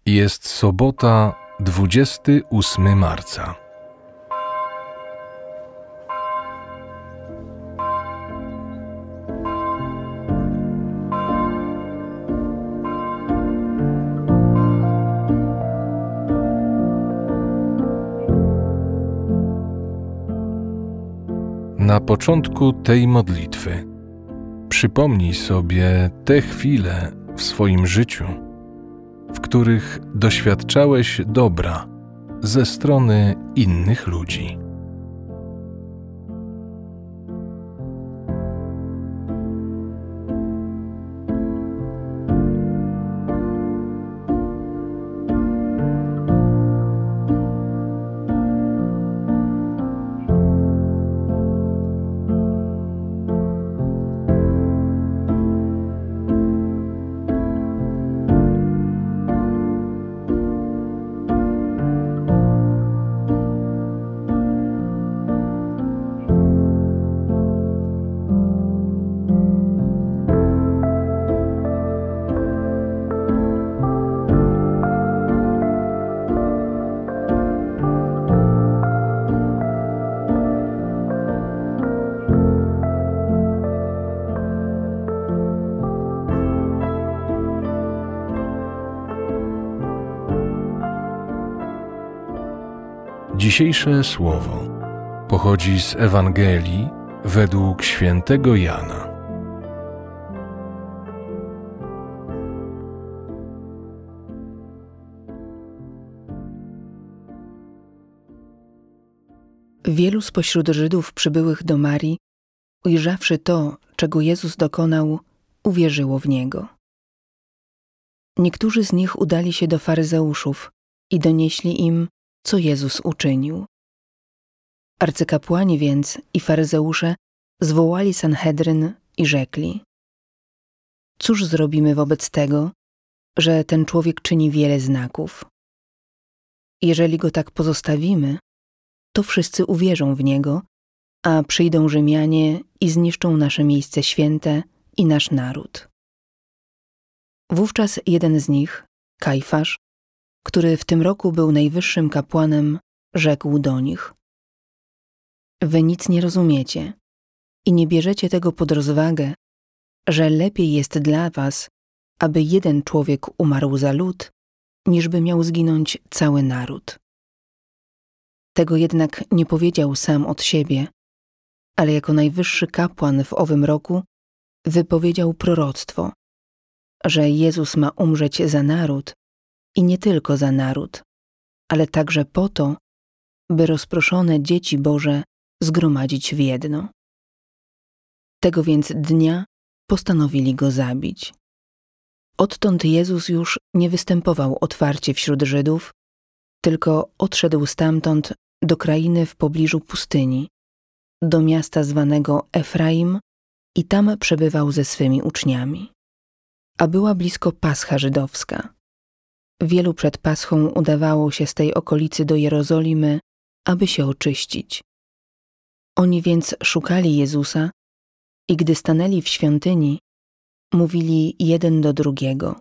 Jest sobota, 28 marca. Na początku tej modlitwy przypomnij sobie te chwile w swoim życiu, w których doświadczałeś dobra ze strony innych ludzi. Dzisiejsze słowo pochodzi z Ewangelii według świętego Jana. Wielu spośród Żydów przybyłych do Marii, ujrzawszy to, czego Jezus dokonał, uwierzyło w Niego. Niektórzy z nich udali się do faryzeuszów i donieśli im, co Jezus uczynił. Arcykapłani więc i faryzeusze zwołali Sanhedryn i rzekli: Cóż zrobimy wobec tego, że ten człowiek czyni wiele znaków? Jeżeli go tak pozostawimy, to wszyscy uwierzą w niego, a przyjdą Rzymianie i zniszczą nasze miejsce święte i nasz naród. Wówczas jeden z nich, Kajfasz, który w tym roku był najwyższym kapłanem, rzekł do nich: Wy nic nie rozumiecie i nie bierzecie tego pod rozwagę, że lepiej jest dla was, aby jeden człowiek umarł za lud, niż by miał zginąć cały naród. Tego jednak nie powiedział sam od siebie, ale jako najwyższy kapłan w owym roku wypowiedział proroctwo, że Jezus ma umrzeć za naród i nie tylko za naród, ale także po to, by rozproszone dzieci Boże zgromadzić w jedno. Tego więc dnia postanowili go zabić. Odtąd Jezus już nie występował otwarcie wśród Żydów, tylko odszedł stamtąd do krainy w pobliżu pustyni, do miasta zwanego Efraim i tam przebywał ze swymi uczniami. A była blisko Pascha żydowska. Wielu przed Paschą udawało się z tej okolicy do Jerozolimy, aby się oczyścić. Oni więc szukali Jezusa i gdy stanęli w świątyni, mówili jeden do drugiego: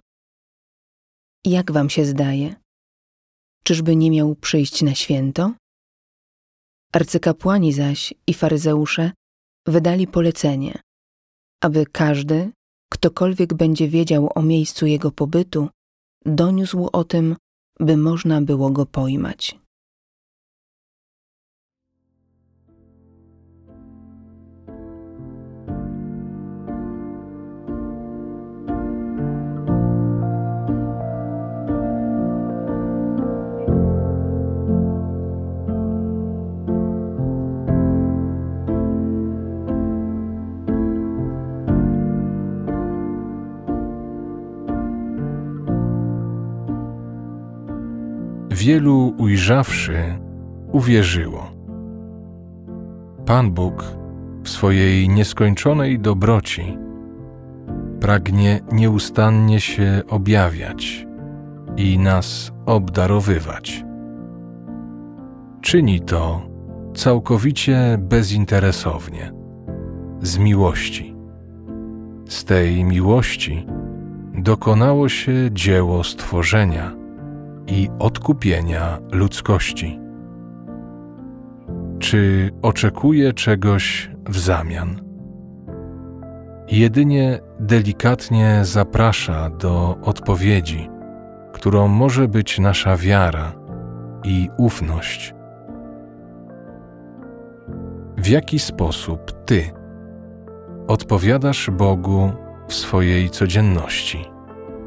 Jak wam się zdaje? Czyżby nie miał przyjść na święto? Arcykapłani zaś i faryzeusze wydali polecenie, aby każdy, ktokolwiek będzie wiedział o miejscu jego pobytu, doniósł o tym, by można było go pojmać. Wielu ujrzawszy, uwierzyło. Pan Bóg w swojej nieskończonej dobroci pragnie nieustannie się objawiać i nas obdarowywać. Czyni to całkowicie bezinteresownie, z miłości. Z tej miłości dokonało się dzieło stworzenia i odkupienia ludzkości. Czy oczekuje czegoś w zamian? Jedynie delikatnie zaprasza do odpowiedzi, którą może być nasza wiara i ufność. W jaki sposób Ty odpowiadasz Bogu w swojej codzienności?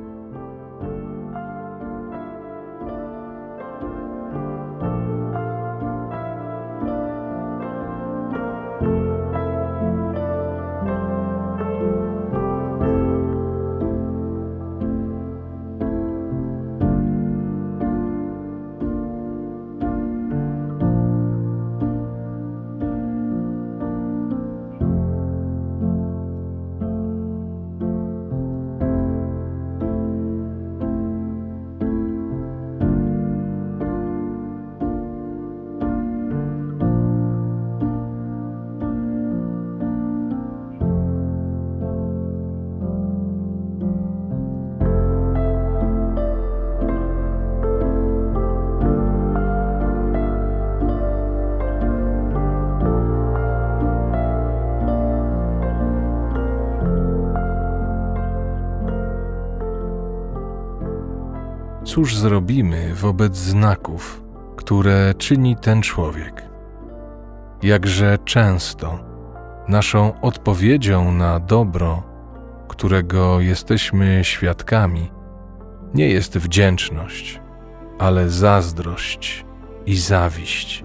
Cóż zrobimy wobec znaków, które czyni ten człowiek? Jakże często naszą odpowiedzią na dobro, którego jesteśmy świadkami, nie jest wdzięczność, ale zazdrość i zawiść.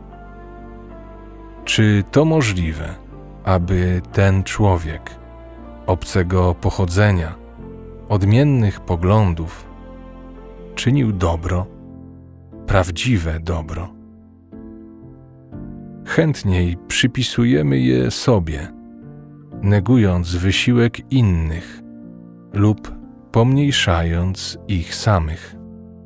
Czy to możliwe, aby ten człowiek obcego pochodzenia, odmiennych poglądów, czynił dobro, prawdziwe dobro? Chętniej przypisujemy je sobie, negując wysiłek innych lub pomniejszając ich samych.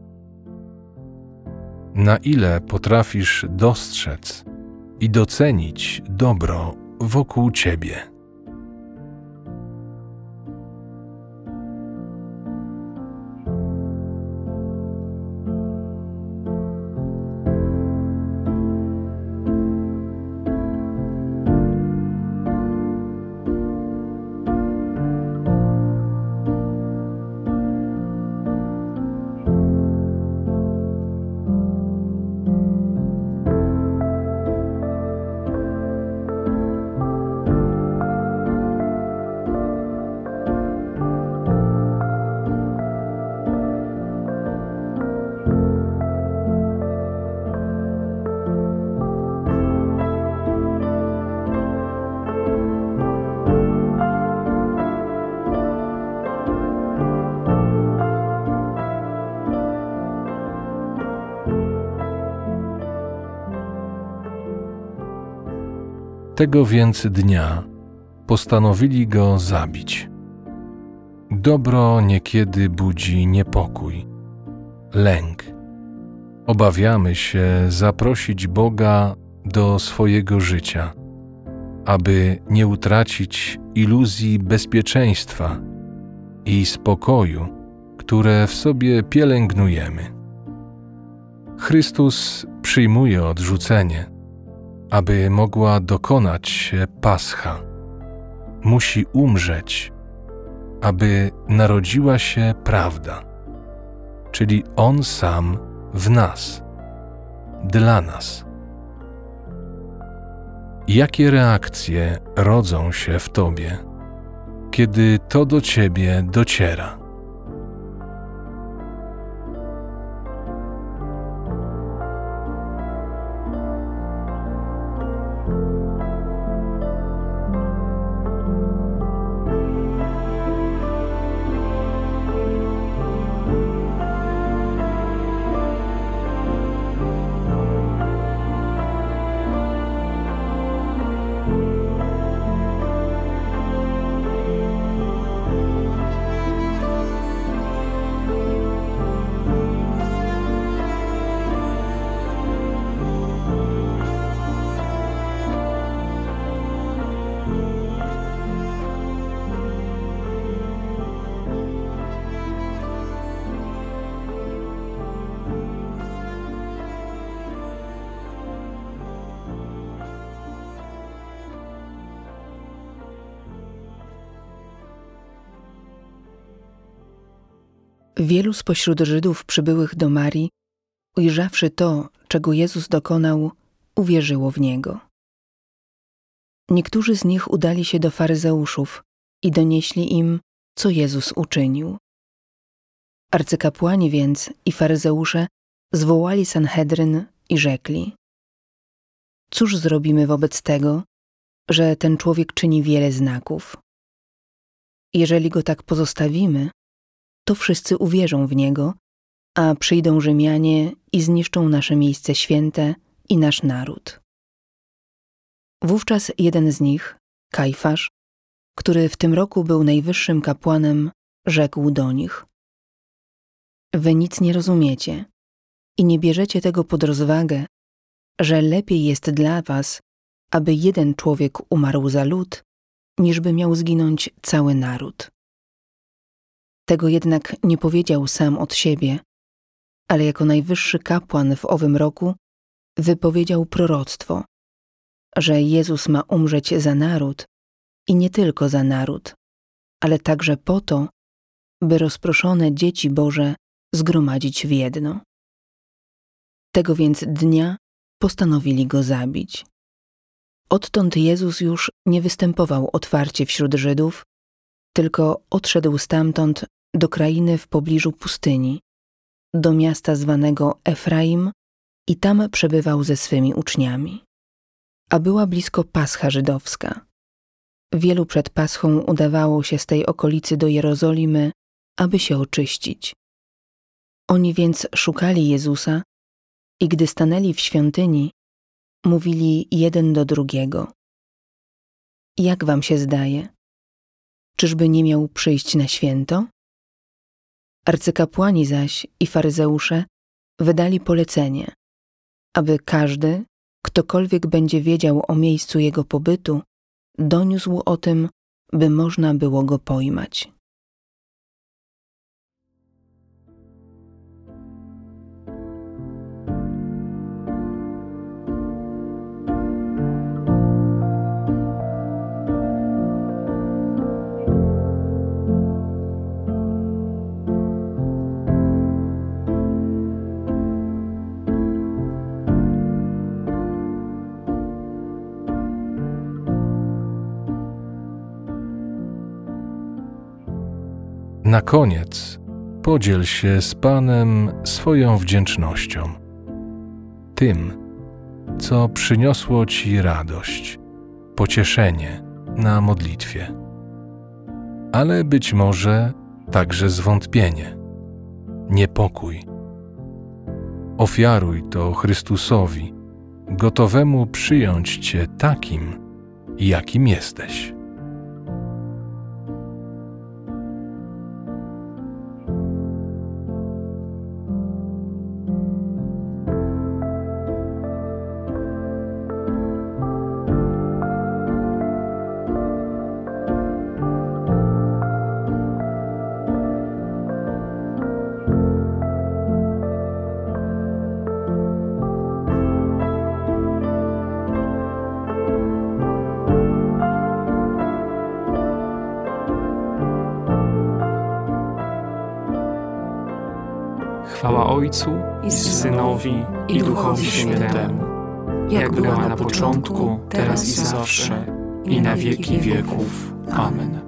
Na ile potrafisz dostrzec i docenić dobro wokół Ciebie? Tego więc dnia postanowili go zabić. Dobro niekiedy budzi niepokój, lęk. Obawiamy się zaprosić Boga do swojego życia, aby nie utracić iluzji bezpieczeństwa i spokoju, które w sobie pielęgnujemy. Chrystus przyjmuje odrzucenie, aby mogła dokonać się Pascha. Musi umrzeć, aby narodziła się prawda, czyli On sam w nas, dla nas. Jakie reakcje rodzą się w Tobie, kiedy to do Ciebie dociera? Wielu spośród Żydów przybyłych do Marii, ujrzawszy to, czego Jezus dokonał, uwierzyło w Niego. Niektórzy z nich udali się do faryzeuszów i donieśli im, co Jezus uczynił. Arcykapłani więc i faryzeusze zwołali Sanhedryn i rzekli: Cóż zrobimy wobec tego, że ten człowiek czyni wiele znaków? Jeżeli go tak pozostawimy, to wszyscy uwierzą w niego, a przyjdą Rzymianie i zniszczą nasze miejsce święte i nasz naród. Wówczas jeden z nich, Kajfasz, który w tym roku był najwyższym kapłanem, rzekł do nich: Wy nic nie rozumiecie i nie bierzecie tego pod rozwagę, że lepiej jest dla was, aby jeden człowiek umarł za lud, niż by miał zginąć cały naród. Tego jednak nie powiedział sam od siebie, ale jako najwyższy kapłan w owym roku wypowiedział proroctwo, że Jezus ma umrzeć za naród i nie tylko za naród, ale także po to, by rozproszone dzieci Boże zgromadzić w jedno. Tego więc dnia postanowili go zabić. Odtąd Jezus już nie występował otwarcie wśród Żydów, tylko odszedł stamtąd do krainy w pobliżu pustyni, do miasta zwanego Efraim i tam przebywał ze swymi uczniami. A była blisko Pascha żydowska. Wielu przed Paschą udawało się z tej okolicy do Jerozolimy, aby się oczyścić. Oni więc szukali Jezusa i gdy stanęli w świątyni, mówili jeden do drugiego: Jak wam się zdaje? Czyżby nie miał przyjść na święto? Arcykapłani zaś i faryzeusze wydali polecenie, aby każdy, ktokolwiek będzie wiedział o miejscu jego pobytu, doniósł o tym, by można było go pojmać. Na koniec podziel się z Panem swoją wdzięcznością, tym, co przyniosło Ci radość, pocieszenie na modlitwie, ale być może także zwątpienie, niepokój. Ofiaruj to Chrystusowi, gotowemu przyjąć Cię takim, jakim jesteś. Chwała Ojcu i Synowi i Duchowi Świętemu, jak była na początku, teraz i zawsze, i na wieki wieków. Amen.